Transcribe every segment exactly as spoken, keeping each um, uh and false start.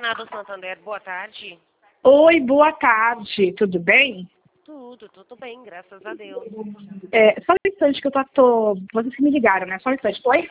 Consignado Santander, boa tarde. Oi, boa tarde, tudo bem? Tudo, tudo bem, graças a Deus. É, só um instante que eu tô, tô... Vocês que me ligaram, né? Só um instante. Oi?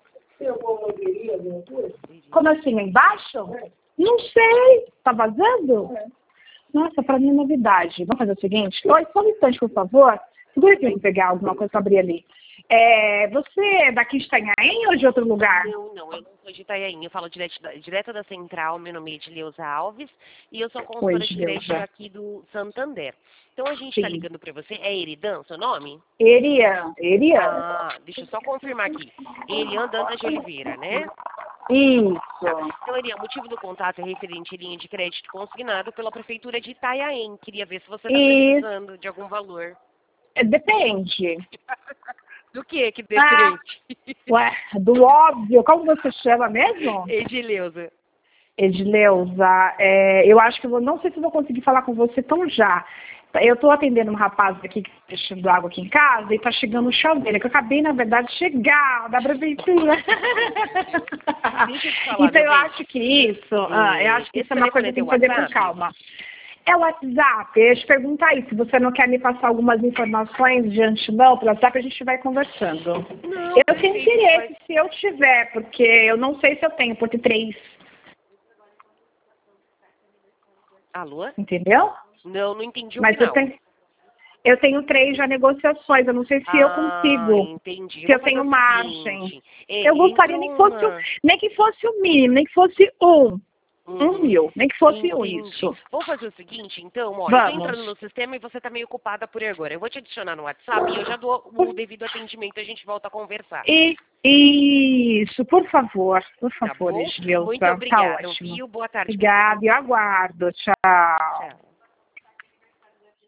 Como assim, lá embaixo? Não sei. Tá vazando? Nossa, pra mim é novidade. Vamos fazer o seguinte? Oi, só um instante, por favor. Segura aqui pra eu pegar alguma coisa pra abrir ali. É, você é daqui de Itanhaém ou de outro lugar? Não, não, eu não sou de Itanhaém, eu falo direto da, direto da Central, meu nome é Edileuza Alves, e eu sou Oi, consultora de crédito Edileuza. aqui do Santander. Então a gente está Sim. ligando para você, é Eridan, seu nome? Erian, Erian. Ah, deixa eu só confirmar aqui. Erian Dantas de Oliveira, né? Tá. Isso. Então, Erian, o motivo do contato é referente à linha de crédito consignado pela Prefeitura de Itanhaém. Queria ver se você está Isso. precisando de algum valor. É, depende. Do que que Ah, depende? ué, do óbvio. Como você chama mesmo? Edileuza. Edileuza, é, eu acho que eu vou, não sei se eu vou conseguir falar com você tão já. Eu estou atendendo um rapaz aqui que está deixando água aqui em casa e está chegando o chaveiro, que eu acabei, na verdade, de chegar da prefeitura. Deixa eu te falar, Então, meu eu bem. acho que isso, ah, eu acho que Esse isso é uma coisa telefone é que tem teu que fazer com WhatsApp? calma. É o WhatsApp, eu ia te perguntar aí, se você não quer me passar algumas informações de antemão pelo WhatsApp, a gente vai conversando. Não, Eu tenho perfeito, interesse mas... se eu tiver, porque eu não sei se eu tenho, porque três, Alô? entendeu? Não, não entendi o Mas eu final. tenho, eu tenho três já negociações, eu não sei se eu Ah, consigo, entendi. se Vou eu fazer tenho o margem. seguinte. É, Eu gostaria entrou nem que fosse, o- uma... nem que fosse o mínimo, nem que fosse um, um Uhum, mil, nem que fosse um entendi. isso. Vou fazer o seguinte, então, ó, eu tô Vamos. entrando no sistema e você tá meio ocupada por agora. Eu vou te adicionar no WhatsApp e eu já dou o devido atendimento e a gente volta a conversar. E, isso, por favor, por Tá favor, bom? Muito Edileuza, tá obrigada, ótimo. viu? Boa tarde pra você Obrigada, eu também. aguardo, tchau. Tchau.